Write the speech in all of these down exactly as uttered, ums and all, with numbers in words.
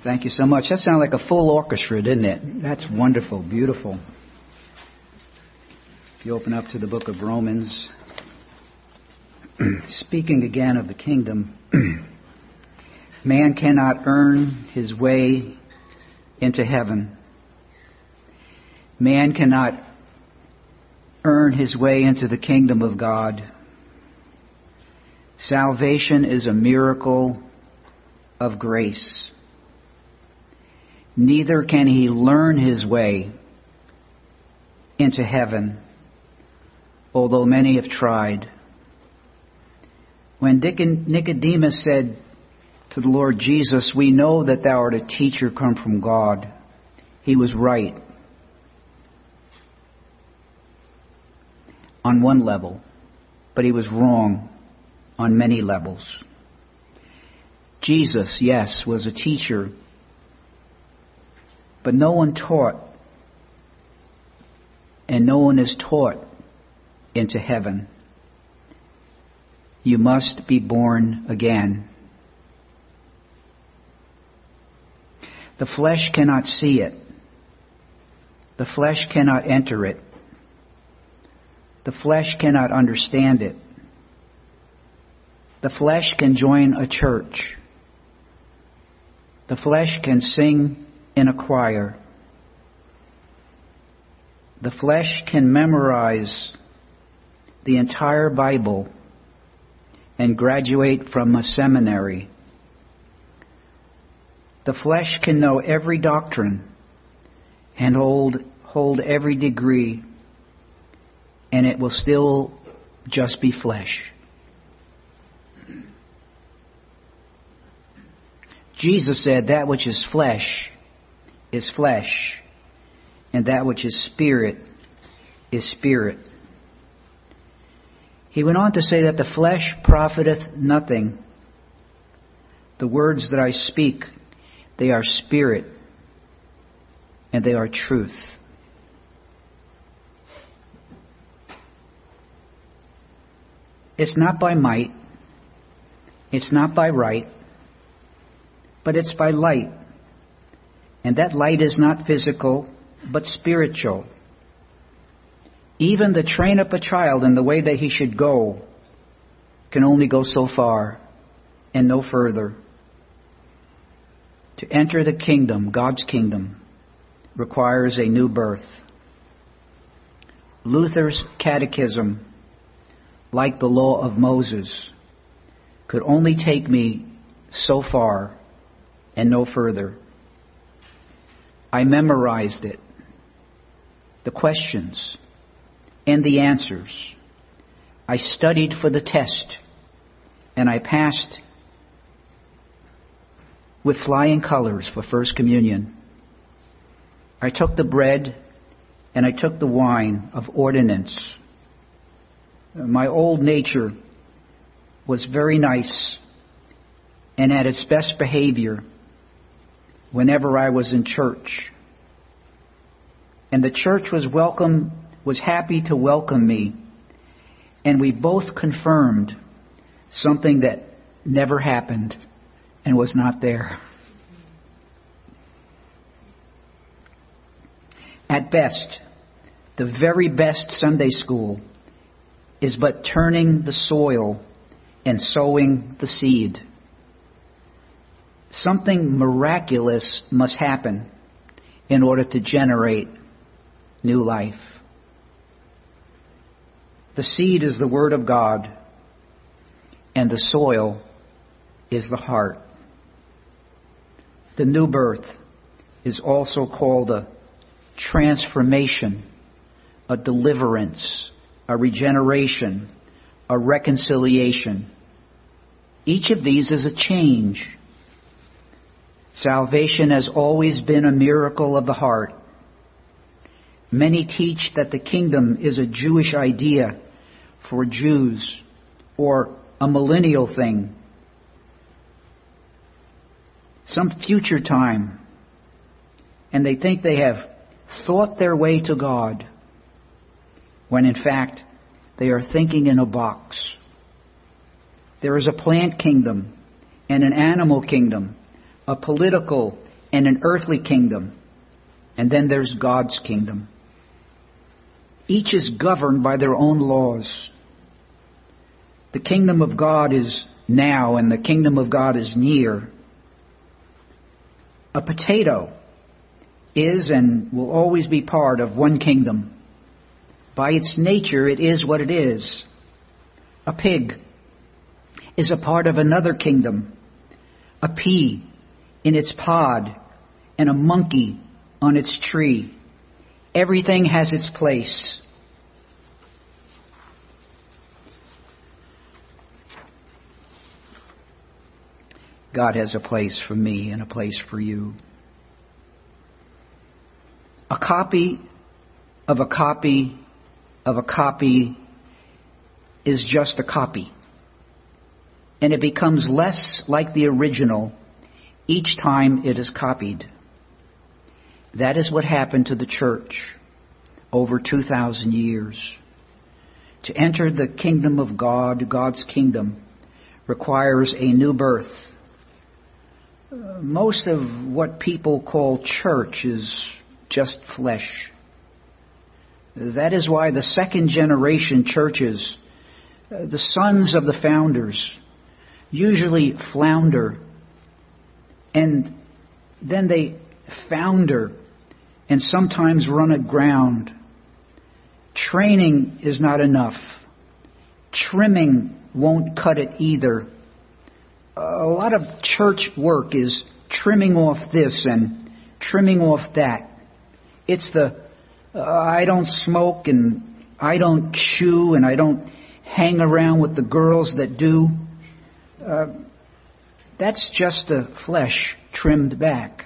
Thank you so much. That sounded like a full orchestra, didn't it? That's wonderful, beautiful. If you open up to the book of Romans, speaking again of the kingdom, man cannot earn his way into heaven. Man cannot earn his way into the kingdom of God. Salvation is a miracle of grace. Neither can he learn his way into heaven, although many have tried. When Nicodemus said to the Lord Jesus, "We know that thou art a teacher come from God," he was right on one level, but he was wrong on many levels. Jesus, yes, was a teacher, but no one taught, and no one is taught into heaven. You must be born again. The flesh cannot see it. The flesh cannot enter it. The flesh cannot understand it. The flesh can join a church. The flesh can sing in a choir. The flesh can memorize the entire Bible and graduate from a seminary. The flesh can know every doctrine and hold hold every degree, and it will still just be flesh. Jesus said, "That which is flesh is flesh, and that which is spirit is spirit." He went on to say that the flesh profiteth nothing. The words that I speak, they are spirit, and they are truth. It's not by might, it's not by right, but it's by light. And that light is not physical, but spiritual. Even to train up a child in the way that he should go can only go so far and no further. To enter the kingdom, God's kingdom, requires a new birth. Luther's catechism, like the law of Moses, could only take me so far and no further. I memorized it, the questions and the answers. I studied for the test, and I passed with flying colors for First Communion. I took the bread and I took the wine of ordinance. My old nature was very nice and at its best behavior whenever I was in church. And the church was welcome, was happy to welcome me. And we both confirmed something that never happened and was not there. At best, the very best Sunday school is but turning the soil and sowing the seed. Something miraculous must happen in order to generate new life. The seed is the Word of God, and the soil is the heart. The new birth is also called a transformation, a deliverance, a regeneration, a reconciliation. Each of these is a change. Salvation has always been a miracle of the heart. Many teach that the kingdom is a Jewish idea for Jews or a millennial thing, some future time, and they think they have thought their way to God, when in fact they are thinking in a box. There is a plant kingdom and an animal kingdom, a political and an earthly kingdom, and then there's God's kingdom. Each is governed by their own laws. The kingdom of God is now, and the kingdom of God is near. A potato is and will always be part of one kingdom. By its nature, it is what it is. A pig is a part of another kingdom. A pea in its pod and a monkey on its tree. Everything has its place. God has a place for me and a place for you. A copy of a copy of a copy is just a copy. And it becomes less like the original each time it is copied. That is what happened to the church over two thousand years. To enter the kingdom of God, God's kingdom, requires a new birth. Uh, most of what people call church is just flesh. That is why the second generation churches, uh, the sons of the founders, usually flounder, and then they founder and sometimes run aground. Training is not enough. Trimming won't cut it either. A lot of church work is trimming off this and trimming off that. It's the, uh, I don't smoke and I don't chew and I don't hang around with the girls that do. Uh, that's just the flesh trimmed back.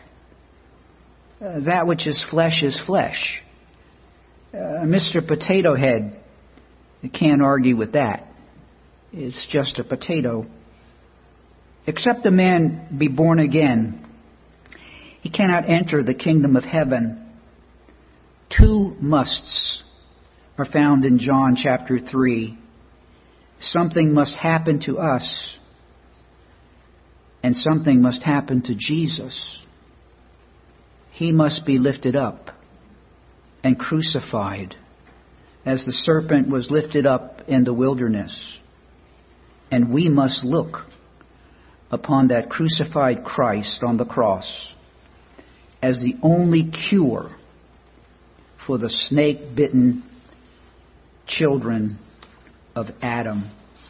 Uh, that which is flesh is flesh. Uh, Mister Potato Head, you can't argue with that. It's just a potato. Except a man be born again, he cannot enter the kingdom of heaven. Two musts are found in John chapter three. Something must happen to us, and something must happen to Jesus. He must be lifted up and crucified, as the serpent was lifted up in the wilderness. And we must look upon that crucified Christ on the cross as the only cure for the snake-bitten children of Adam.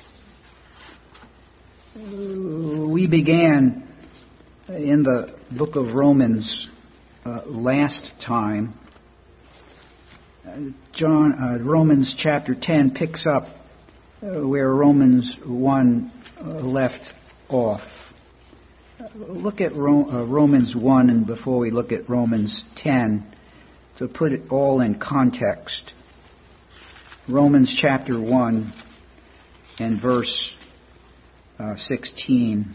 We began in the book of Romans uh, last time. Uh, John uh, Romans chapter ten picks up uh, where Romans one uh, left off. Uh, look at Ro- uh, Romans one, and before we look at Romans ten, to put it all in context. Romans chapter one and verse uh, sixteen.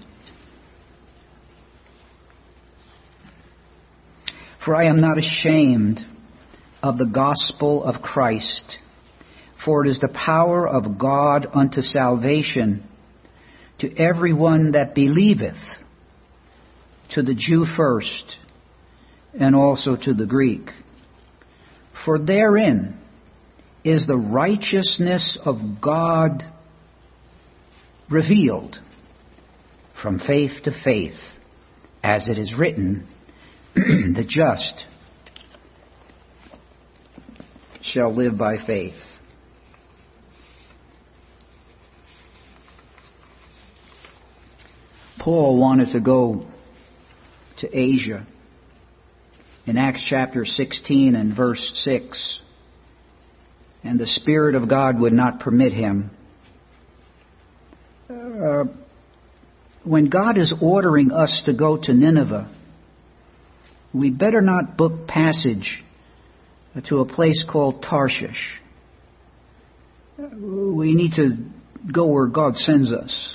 For I am not ashamed of the gospel of Christ, for it is the power of God unto salvation to everyone that believeth, to the Jew first, and also to the Greek. For therein is the righteousness of God revealed from faith to faith, as it is written, the just shall live by faith. Paul wanted to go to Asia. In Acts chapter sixteen and verse six, and the Spirit of God would not permit him. Uh, when God is ordering us to go to Nineveh, we better not book passage to a place called Tarshish. We need to go where God sends us.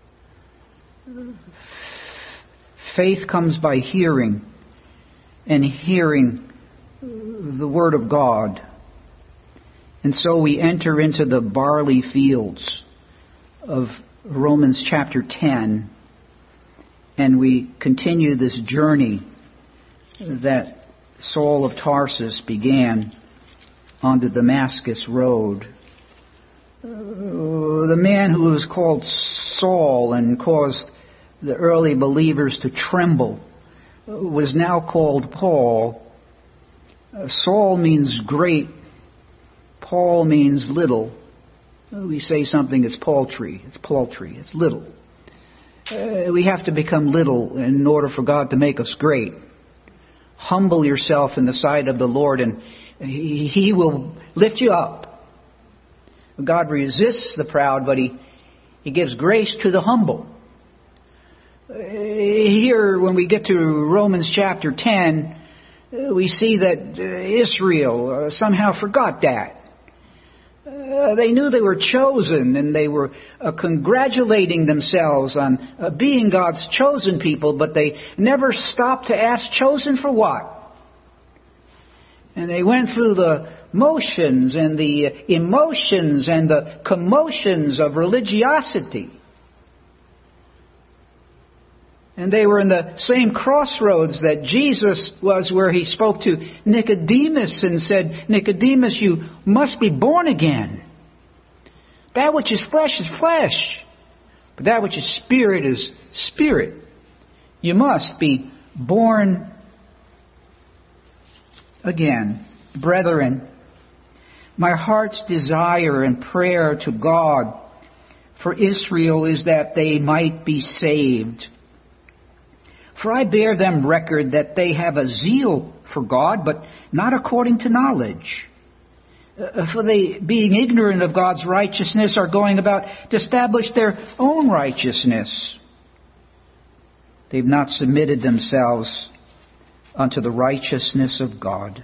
Faith comes by hearing, and hearing the Word of God. And so we enter into the barley fields of Romans chapter ten, and we continue this journey that Saul of Tarsus began on the Damascus road. Uh, the man who was called Saul and caused the early believers to tremble was now called Paul. Uh, Saul means great. Paul means little. We say something is paltry. It's paltry. It's little. Uh, we have to become little in order for God to make us great. Humble yourself in the sight of the Lord and He, he will lift you up. God resists the proud, but He, he gives grace to the humble. Uh, here, when we get to Romans chapter ten, uh, we see that uh, Israel uh, somehow forgot that. Uh, they knew they were chosen, and they were uh, congratulating themselves on uh, being God's chosen people, but they never stopped to ask, chosen for what? And they went through the motions and the emotions and the commotions of religiosity. And they were in the same crossroads that Jesus was, where He spoke to Nicodemus and said, Nicodemus, you must be born again. That which is flesh is flesh, but that which is spirit is spirit. You must be born again. Brethren, my heart's desire and prayer to God for Israel is that they might be saved. For I bear them record that they have a zeal for God, but not according to knowledge. Uh, for they, being ignorant of God's righteousness, are going about to establish their own righteousness. They've not submitted themselves unto the righteousness of God.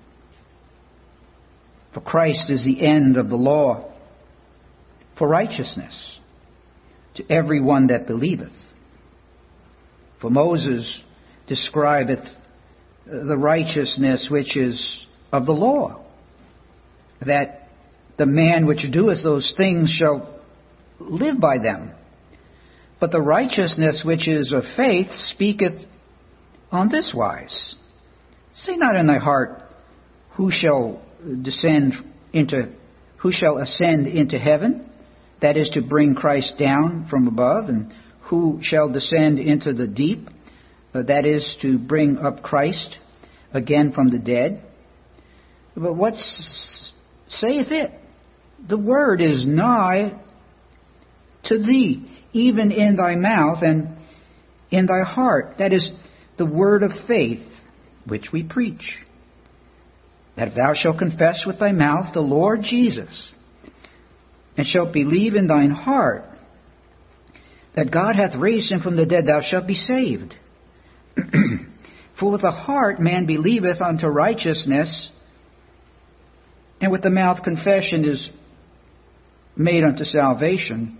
For Christ is the end of the law for righteousness to every one that believeth. For Moses describeth the righteousness which is of the law, that the man which doeth those things shall live by them. But the righteousness which is of faith speaketh on this wise. Say not in thy heart, who shall descend into, who shall ascend into heaven? That is to bring Christ down from above. And who shall descend into the deep? Uh, that is to bring up Christ again from the dead. But what s- saith it? The word is nigh to thee, even in thy mouth and in thy heart. That is the word of faith which we preach. That if thou shalt confess with thy mouth the Lord Jesus, and shalt believe in thine heart that God hath raised Him from the dead, thou shalt be saved. For with the heart man believeth unto righteousness, and with the mouth confession is made unto salvation.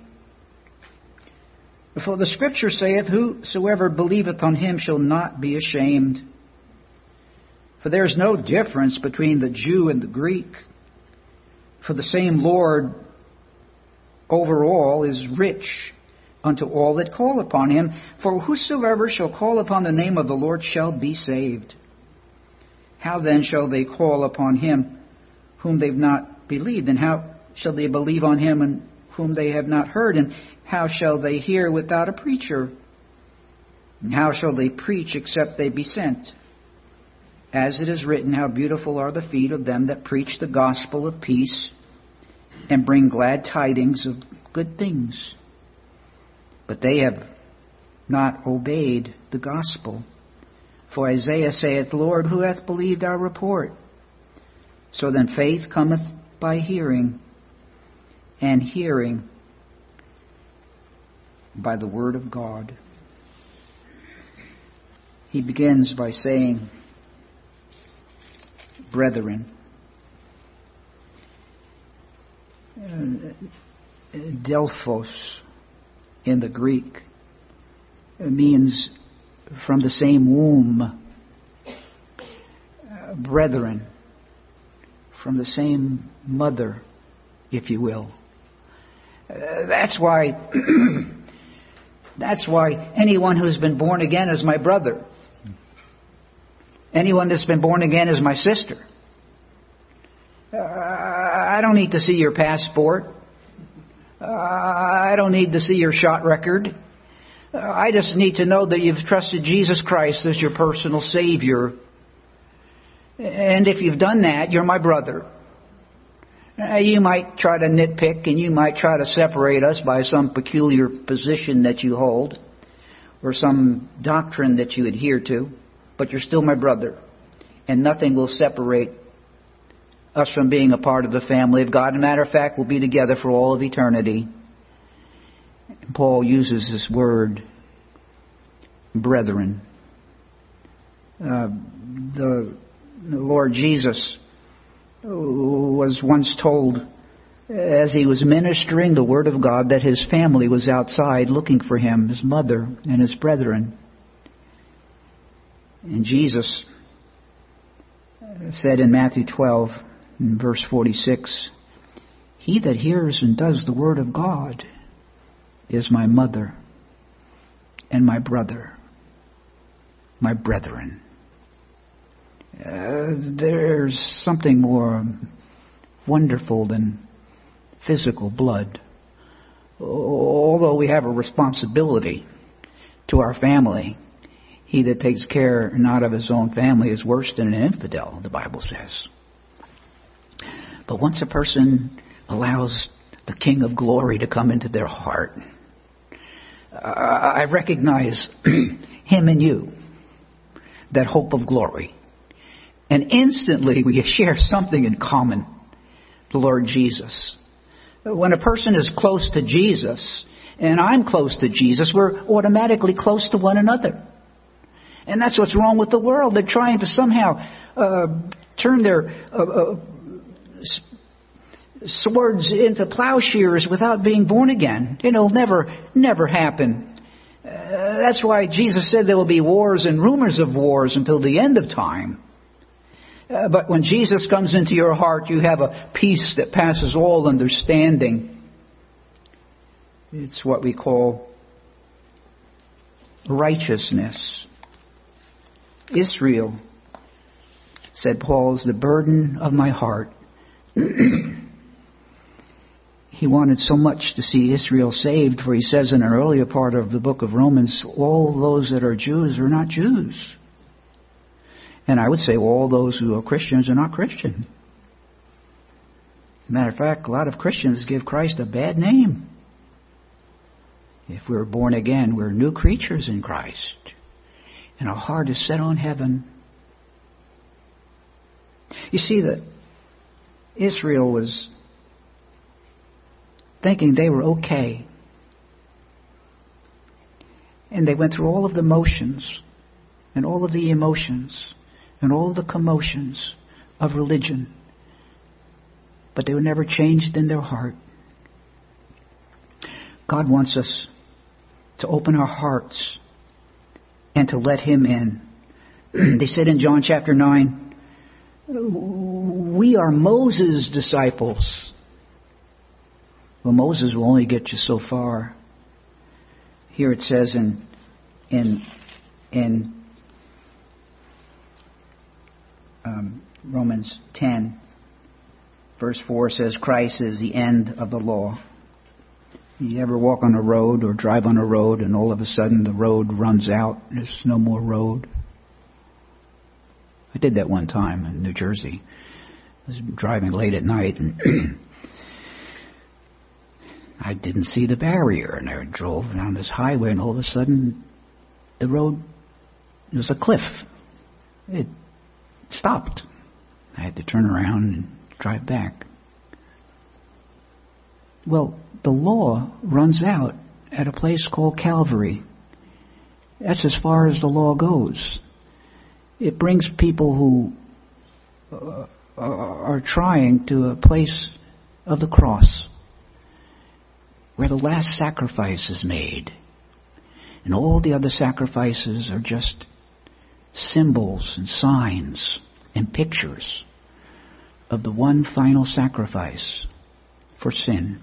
For the Scripture saith, whosoever believeth on Him shall not be ashamed. For there is no difference between the Jew and the Greek. For the same Lord over all is rich unto all that call upon Him. For whosoever shall call upon the name of the Lord shall be saved. How then shall they call upon Him whom they've not believed? And how shall they believe on Him and whom they have not heard? And how shall they hear without a preacher? And how shall they preach except they be sent? As it is written, how beautiful are the feet of them that preach the gospel of peace and bring glad tidings of good things. But they have not obeyed the gospel. For Isaiah saith, Lord, who hath believed our report? So then faith cometh by hearing, and hearing by the word of God. He begins by saying, brethren. Delphos in the Greek means from the same womb. Uh, brethren, from the same mother, if you will. Uh, that's why that's why anyone who's been born again is my brother. Anyone that's been born again is my sister. Uh, I don't need to see your passport. Uh, I don't need to see your shot record. Uh, I just need to know that you've trusted Jesus Christ as your personal Savior. And if you've done that, you're my brother. Uh, you might try to nitpick and you might try to separate us by some peculiar position that you hold or some doctrine that you adhere to, but you're still my brother. And nothing will separate us from being a part of the family of God. As a matter of fact, we'll be together for all of eternity. And Paul uses this word, brethren. Uh, the, the Lord Jesus was once told, as he was ministering the Word of God, that his family was outside looking for him, his mother and his brethren. And Jesus said in Matthew twelve, in verse forty-six, he that hears and does the Word of God is my mother and my brother, my brethren. Uh, there's something more wonderful than physical blood. Although we have a responsibility to our family, he that takes care not of his own family is worse than an infidel, the Bible says. But once a person allows the King of Glory to come into their heart, uh, I recognize him and you, that hope of glory. And instantly we share something in common, the Lord Jesus. When a person is close to Jesus, and I'm close to Jesus, we're automatically close to one another. And that's what's wrong with the world. They're trying to somehow uh, turn their uh, uh, swords into plowshares without being born again. It'll never, never happen. Uh, that's why Jesus said there will be wars and rumors of wars until the end of time. Uh, but when Jesus comes into your heart, you have a peace that passes all understanding. It's what we call righteousness. Israel, said Paul, is the burden of my heart. He wanted so much to see Israel saved, for he says in an earlier part of the book of Romans, all those that are Jews are not Jews. And I would say all those who are Christians are not Christian. Matter of fact, a lot of Christians give Christ a bad name. If we're born again, we're new creatures in Christ. And our heart is set on heaven. You see that Israel was thinking they were okay. And they went through all of the motions and all of the emotions and all the commotions of religion. But they were never changed in their heart. God wants us to open our hearts and to let Him in. They said in John chapter nine, we are Moses' disciples. Well, Moses will only get you so far. Here it says in in in um, Romans ten, verse four says, Christ is the end of the law. You ever walk on a road or drive on a road and all of a sudden the road runs out? There's no more road. I did that one time in New Jersey. I was driving late at night and I didn't see the barrier, and I drove down this highway and all of a sudden the road, there was a cliff. It stopped. I had to turn around and drive back. Well, the law runs out at a place called Calvary. That's as far as the law goes. It brings people who uh, are trying to a place of the cross where the last sacrifice is made. And all the other sacrifices are just symbols and signs and pictures of the one final sacrifice for sin.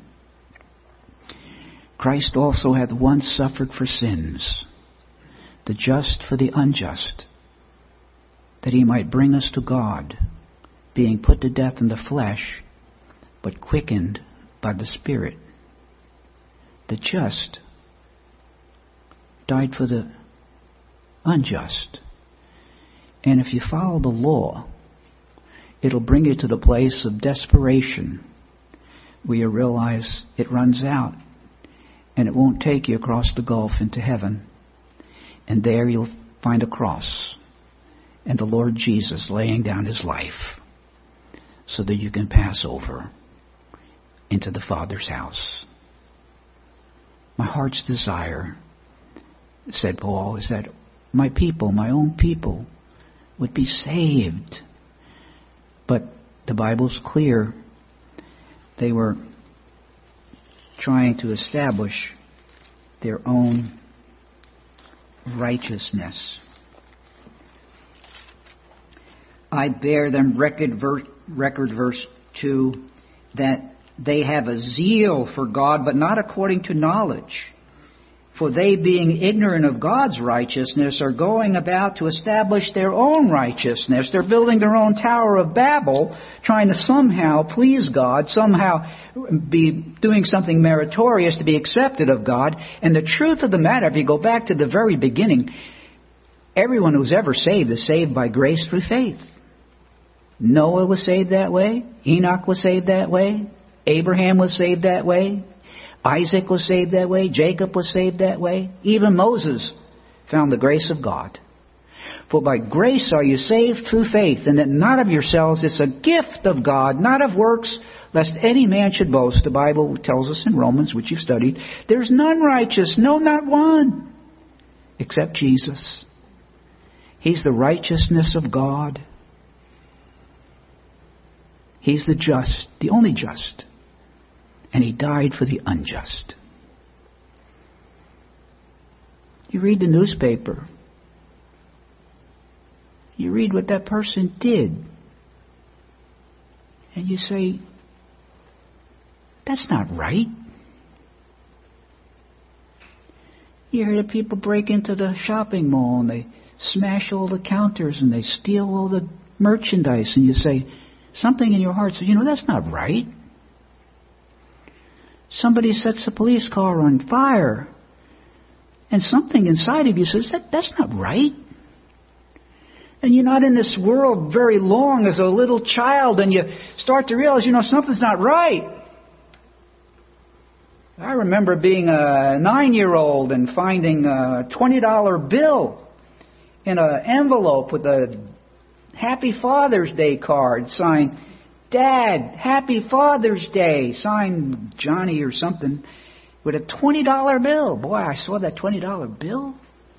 Christ also hath once suffered for sins, the just for the unjust, that he might bring us to God, being put to death in the flesh, but quickened by the Spirit. The just died for the unjust. And if you follow the law, it'll bring you to the place of desperation where you realize it runs out and it won't take you across the gulf into heaven. And there you'll find a cross and the Lord Jesus laying down his life so that you can pass over into the Father's house. My heart's desire, said Paul, is that my people, my own people, would be saved. But the Bible's clear. They were trying to establish their own righteousness. I bear them record, verse, record verse two, that they have a zeal for God, but not according to knowledge. For they, being ignorant of God's righteousness, are going about to establish their own righteousness. They're building their own Tower of Babel, trying to somehow please God, somehow be doing something meritorious to be accepted of God. And the truth of the matter, if you go back to the very beginning, everyone who's ever saved is saved by grace through faith. Noah was saved that way. Enoch was saved that way. Abraham was saved that way. Isaac was saved that way. Jacob was saved that way. Even Moses found the grace of God. For by grace are you saved through faith, and that not of yourselves. It's a gift of God, not of works, lest any man should boast. The Bible tells us in Romans, which you've studied, there's none righteous, no, not one, except Jesus. He's the righteousness of God. He's the just, the only just. And he died for the unjust. You read the newspaper. You read what that person did. And you say, that's not right. You hear the people break into the shopping mall and they smash all the counters and they steal all the merchandise. And you say, something in your heart says, you know, that's not right. Somebody sets a police car on fire, and something inside of you says, that, that's not right. And you're not in this world very long as a little child, and you start to realize, you know, something's not right. I remember being a nine-year-old and finding a twenty dollar bill in an envelope with a Happy Father's Day card signed, Dad, Happy Father's Day, signed Johnny or something, with a twenty dollar bill. Boy, I saw that twenty dollar bill.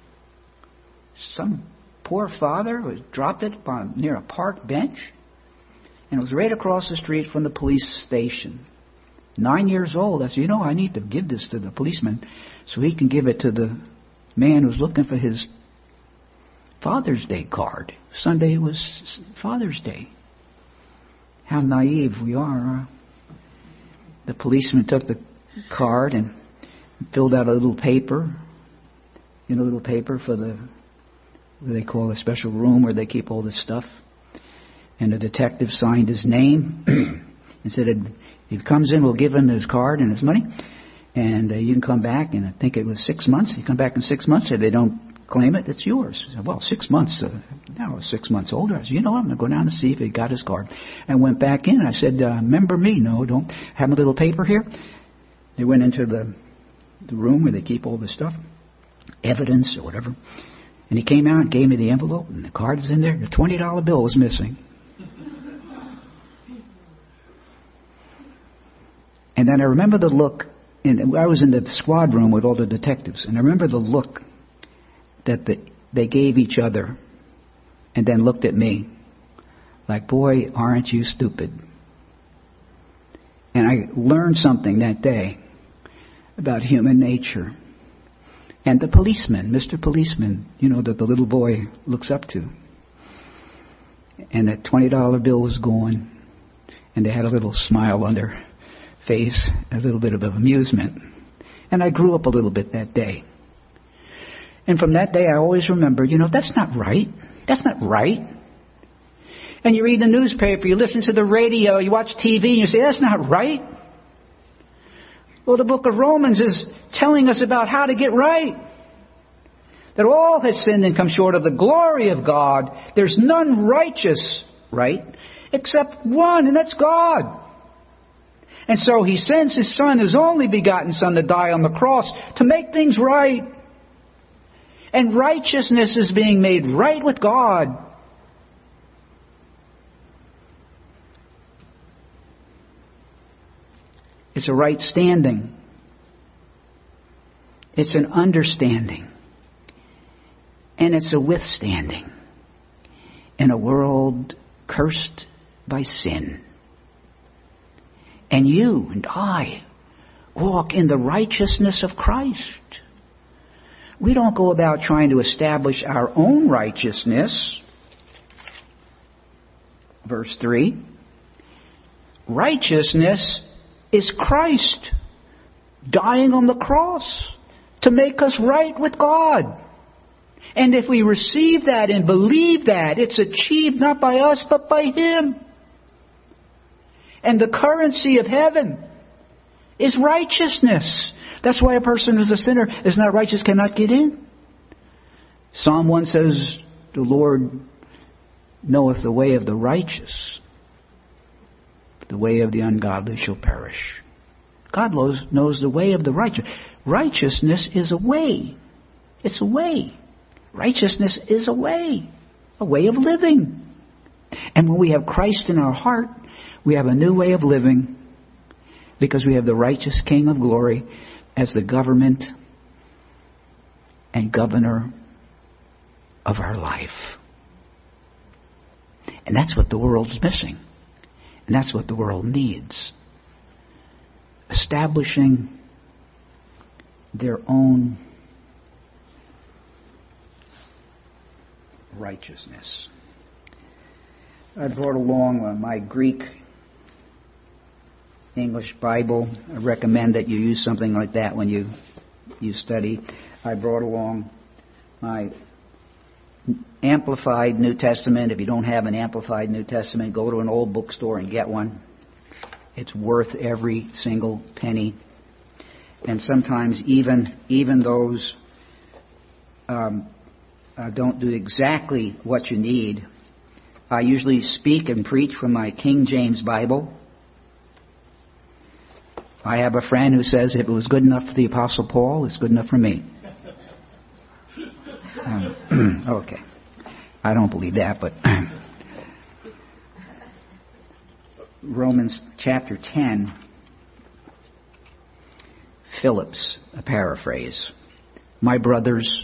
Some poor father was dropped it on, near a park bench, and it was right across the street from the police station. Nine years old. I said, you know, I need to give this to the policeman so he can give it to the man who's looking for his Father's Day card. Sunday was Father's Day. How naive we are. Huh? The policeman took the card and filled out a little paper, you know, a little paper for the, what they call a special room where they keep all this stuff. And the detective signed his name and said, if he comes in, we'll give him his card and his money. And uh, you can come back, and I think it was six months. You come back in six months, if they don't claim it, it's yours. I said, well, six months. Uh, now I was six months older. I said, you know what, I'm going to go down and see if he got his card. I went back in. I said, uh, remember me? No, don't. Have a little paper here. They went into the, the room where they keep all this stuff, evidence or whatever. And he came out and gave me the envelope, and the card was in there. The twenty dollar bill was missing. And then I remember the look. In, I was in the squad room with all the detectives, and I remember the look that the, they gave each other, and then looked at me like, boy, aren't you stupid? And I learned something that day about human nature. And the policeman, Mister Policeman, you know, that the little boy looks up to. And that twenty dollar bill was gone, and they had a little smile on their face, a little bit of amusement. And I grew up a little bit that day. And from that day, I always remember, you know, that's not right. That's not right. And you read the newspaper, you listen to the radio, you watch T V, and you say, that's not right. Well, the book of Romans is telling us about how to get right. That all has sinned and come short of the glory of God. There's none righteous, right? Except one, and that's God. And so He sends His Son, His only begotten Son, to die on the cross to make things right. And righteousness is being made right with God. It's a right standing. It's an understanding. And it's a withstanding in a world cursed by sin. And you and I walk in the righteousness of Christ. We don't go about trying to establish our own righteousness. Verse three. Righteousness is Christ dying on the cross to make us right with God. And if we receive that and believe that, it's achieved not by us but by Him. And the currency of heaven is righteousness. That's why a person who's a sinner is not righteous cannot get in. Psalm one says, the Lord knoweth the way of the righteous. The way of the ungodly shall perish. God knows, knows the way of the righteous. Righteousness is a way. It's a way. Righteousness is a way. A way of living. And when we have Christ in our heart, we have a new way of living because we have the righteous King of glory as the government and governor of our life. And that's what the world's missing. And that's what the world needs. Establishing their own righteousness. I brought along uh, my Greek English Bible. I recommend that you use something like that when you you study. I brought along my Amplified New Testament. If you don't have an Amplified New Testament, go to an old bookstore and get one. It's worth every single penny. And sometimes even even those um, uh, don't do exactly what you need. I usually speak and preach from my King James Bible. I have a friend who says if it was good enough for the Apostle Paul, it's good enough for me. Um, okay. I don't believe that, but Romans chapter ten, Phillips, a paraphrase. My brothers,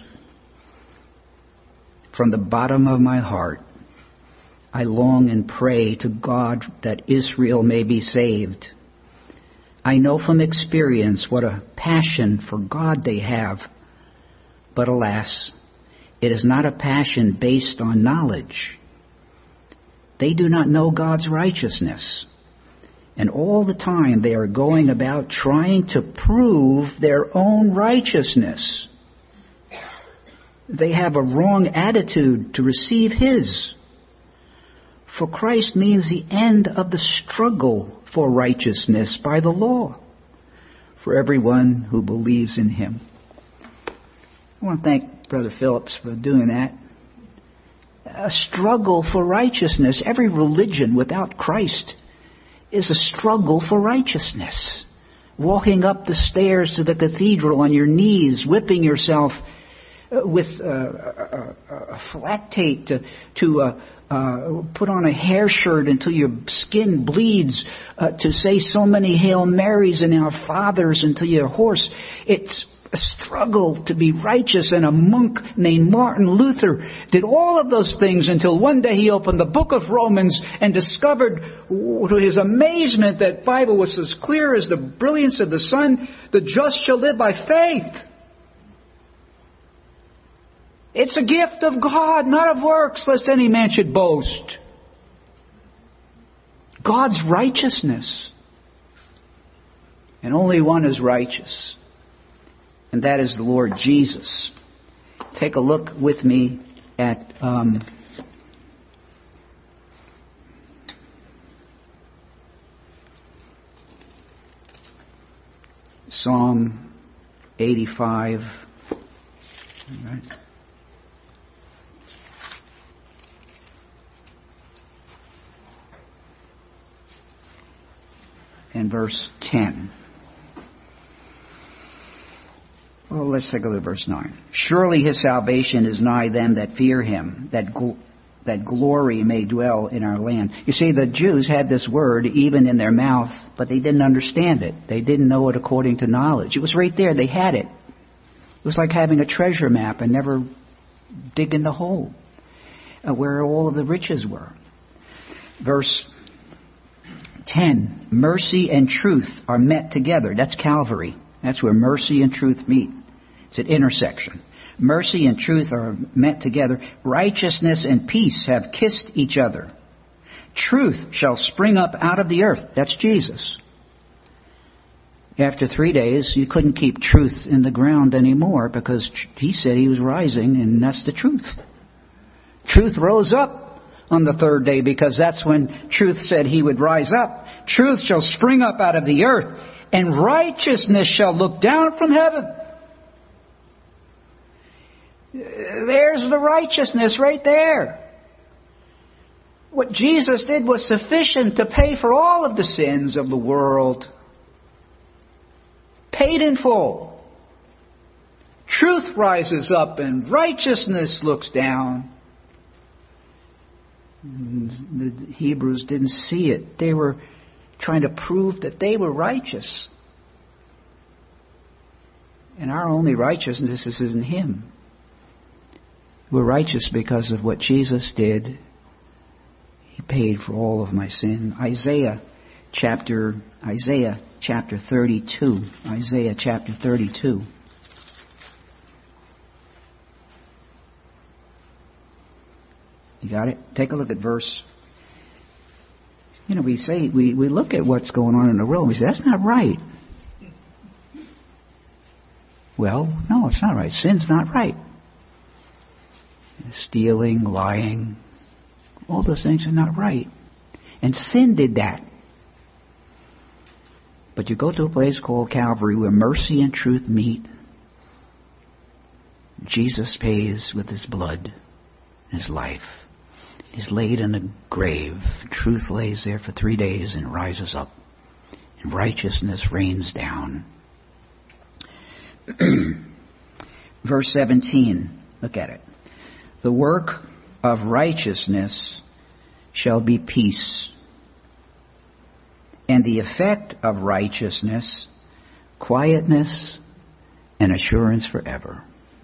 from the bottom of my heart, I long and pray to God that Israel may be saved. I know from experience what a passion for God they have, but alas, it is not a passion based on knowledge. They do not know God's righteousness. And all the time they are going about trying to prove their own righteousness. They have a wrong attitude to receive His. For Christ means the end of the struggle for righteousness by the law for everyone who believes in Him. I want to thank Brother Phillips for doing that. A struggle for righteousness. Every religion without Christ is a struggle for righteousness. Walking up the stairs to the cathedral on your knees, whipping yourself with uh, a, a, a flat tape to, to uh, uh, put on a hair shirt until your skin bleeds, uh, to say so many Hail Marys and Our Fathers until you're hoarse. It's a struggle to be righteous, and a monk named Martin Luther did all of those things until one day he opened the book of Romans and discovered to his amazement that the Bible was as clear as the brilliance of the sun. The just shall live by faith. It's a gift of God, not of works, lest any man should boast. God's righteousness. And only one is righteous. And that is the Lord Jesus. Take a look with me at um, Psalm eighty-five. All right. And verse ten. Well, let's take a look at verse nine. Surely his salvation is nigh them that fear him, that gl- that glory may dwell in our land. You see, the Jews had this word even in their mouth, but they didn't understand it. They didn't know it according to knowledge. It was right there. They had it. It was like having a treasure map and never digging the hole uh, where all of the riches were. Verse ten, mercy and truth are met together. That's Calvary. That's where mercy and truth meet. It's an intersection. Mercy and truth are met together. Righteousness and peace have kissed each other. Truth shall spring up out of the earth. That's Jesus. After three days, you couldn't keep truth in the ground anymore because he said he was rising, and that's the truth. Truth rose up on the third day because that's when truth said he would rise up. Truth shall spring up out of the earth, and righteousness shall look down from heaven. There's the righteousness right there. What Jesus did was sufficient to pay for all of the sins of the world. Paid in full. Truth rises up and righteousness looks down. The Hebrews didn't see it. They were trying to prove that they were righteous. And our only righteousness is in Him. We're righteous because of what Jesus did. He paid for all of my sin. Isaiah chapter Isaiah chapter thirty-two. Isaiah chapter thirty-two. You got it? Take a look at verse. You know, we say we, we look at what's going on in the world and we say, that's not right. Well, no, it's not right. Sin's not right. Stealing, lying, all those things are not right. And sin did that. But you go to a place called Calvary where mercy and truth meet. Jesus pays with His blood, His life. He's laid in a grave. Truth lays there for three days and rises up. And righteousness rains down. Verse seventeen. Look at it. The work of righteousness shall be peace. And the effect of righteousness, quietness and assurance forever.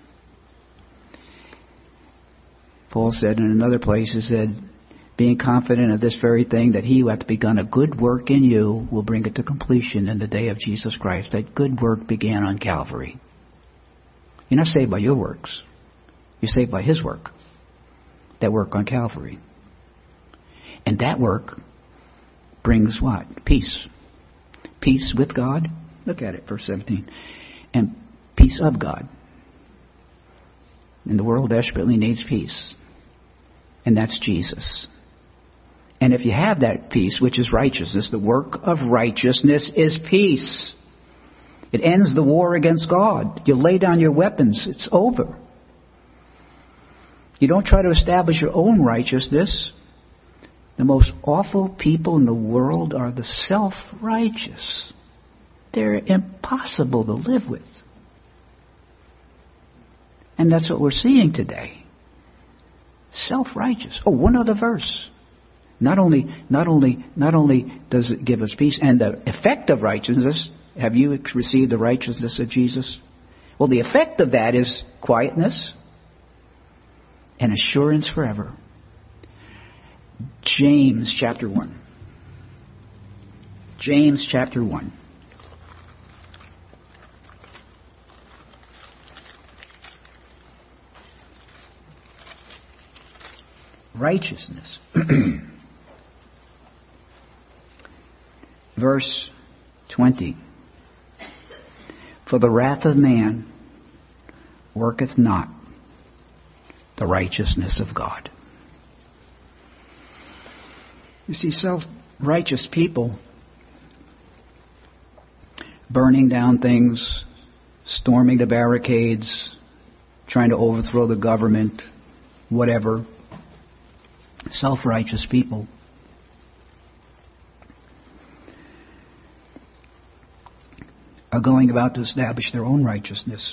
Paul said in another place, he said, being confident of this very thing, that he who hath begun a good work in you will bring it to completion in the day of Jesus Christ. That good work began on Calvary. You're not saved by your works. You're saved by His work. That work on Calvary. And that work brings what? Peace. Peace with God. Look at it, verse seventeen. And peace of God. And the world desperately needs peace. And that's Jesus. And if you have that peace, which is righteousness, the work of righteousness is peace. It ends the war against God. You lay down your weapons. It's over. You don't try to establish your own righteousness. The most awful people in the world are the self-righteous. They're impossible to live with. And that's what we're seeing today. Self-righteous. Oh, one other verse. Not only, not only, not only does it give us peace and the effect of righteousness. Have you received the righteousness of Jesus? Well, the effect of that is quietness and assurance forever. James chapter one. James chapter one. Righteousness. Verse twenty. For the wrath of man worketh not the righteousness of God. You see, self-righteous people burning down things, storming the barricades, trying to overthrow the government, whatever. Self-righteous people. Are going about to establish their own righteousness.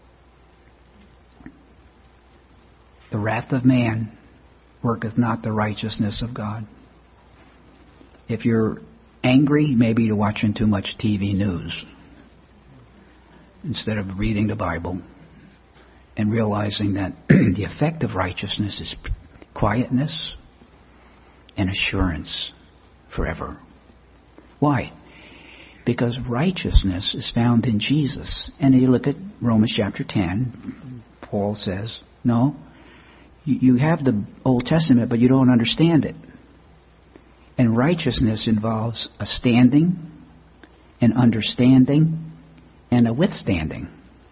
The wrath of man worketh not the righteousness of God. If you're angry, maybe you're watching too much T V news instead of reading the Bible and realizing that the effect of righteousness is quietness and assurance forever. Why? Because righteousness is found in Jesus. And you look at Romans chapter ten, Paul says, no, you have the Old Testament, but you don't understand it. And righteousness involves a standing, an understanding, and a withstanding.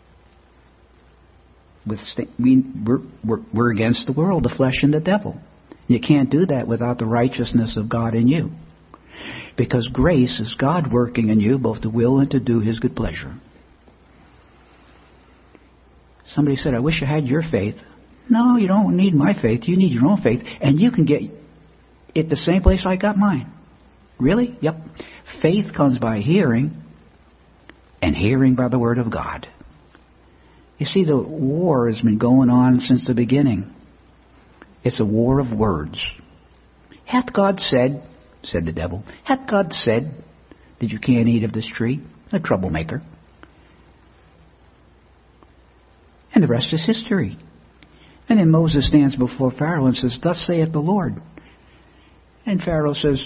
Withsta- we, we're, we're, we're against the world, the flesh, and the devil. You can't do that without the righteousness of God in you. Because grace is God working in you both to will and to do His good pleasure. Somebody said, I wish I had your faith. No, you don't need my faith. You need your own faith. And you can get it the same place I got mine. Really? Yep. Faith comes by hearing, and hearing by the Word of God. You see, the war has been going on since the beginning. It's a war of words. Hath God said, said the devil, hath God said that you can't eat of this tree? A troublemaker. And the rest is history. And then Moses stands before Pharaoh and says, thus saith the Lord. And Pharaoh says,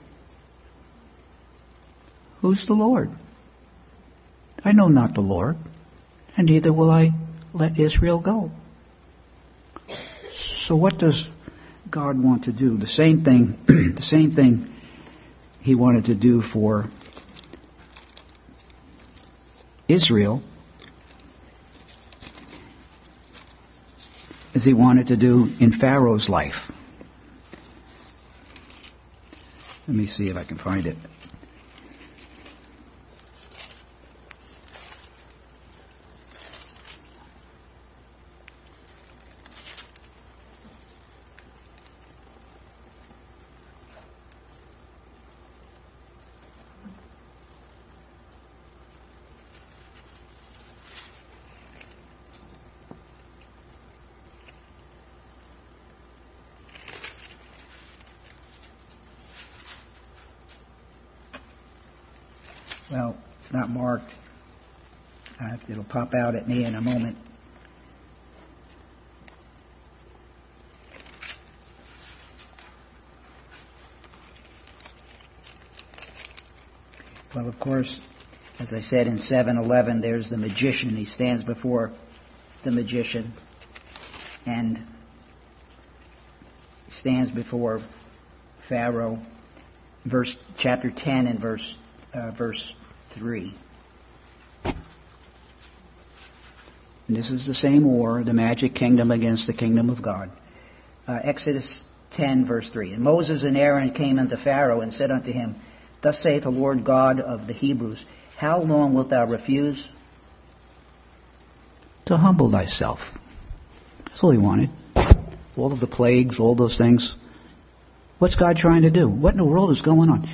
who's the Lord? I know not the Lord, and neither will I let Israel go. So what does God want to do? The same thing, the same thing He wanted to do for Israel as He wanted to do in Pharaoh's life. Let me see if I can find it. Well, it's not marked. Uh, it'll pop out at me in a moment. Well, of course, as I said in seven eleven, there's the magician. He stands before the magician and stands before Pharaoh. Verse chapter ten and verse uh, verse three. And this is the same war, the magic kingdom against the kingdom of God. Uh, Exodus ten, verse three. And Moses and Aaron came unto Pharaoh and said unto him, thus saith the Lord God of the Hebrews, how long wilt thou refuse to humble thyself? That's all he wanted. All of the plagues, all those things. What's God trying to do? What in the world is going on?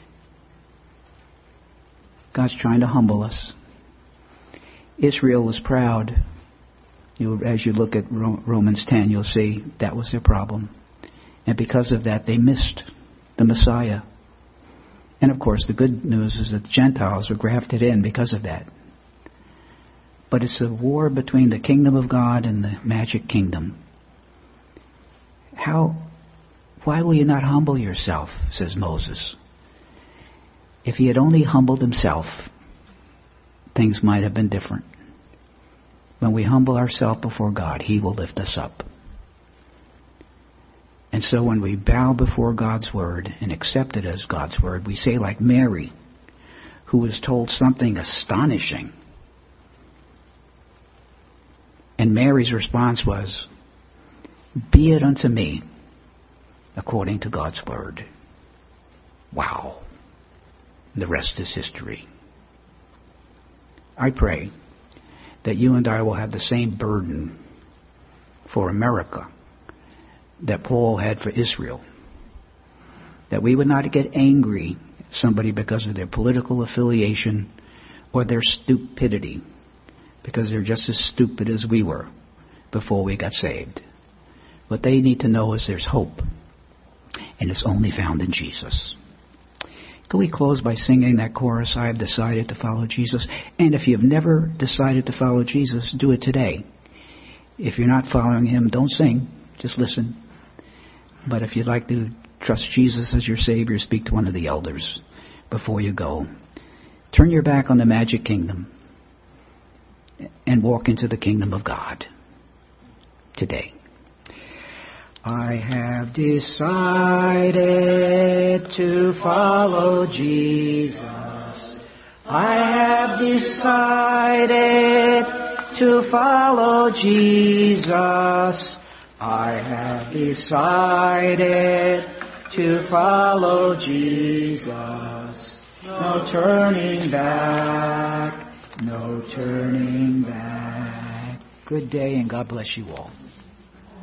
God's trying to humble us. Israel was proud. You, as you look at Romans ten, you'll see that was their problem. And because of that, they missed the Messiah. And of course, the good news is that the Gentiles were grafted in because of that. But it's a war between the kingdom of God and the magic kingdom. How, why will you not humble yourself, says Moses. If he had only humbled himself, things might have been different. When we humble ourselves before God, He will lift us up. And so when we bow before God's Word and accept it as God's Word, we say like Mary, who was told something astonishing. And Mary's response was, be it unto me according to God's Word. Wow. The rest is history. I pray that you and I will have the same burden for America that Paul had for Israel. That we would not get angry at somebody because of their political affiliation or their stupidity, because they're just as stupid as we were before we got saved. What they need to know is there's hope, and it's only found in Jesus. Can we close by singing that chorus, I have decided to follow Jesus? And if you've never decided to follow Jesus, do it today. If you're not following him, don't sing, just listen. But if you'd like to trust Jesus as your Savior, speak to one of the elders before you go. Turn your back on the magic kingdom and walk into the kingdom of God today. I have decided to follow Jesus. I have decided to follow Jesus. I have decided to follow Jesus. No turning back, no turning back. Good day, and God bless you all.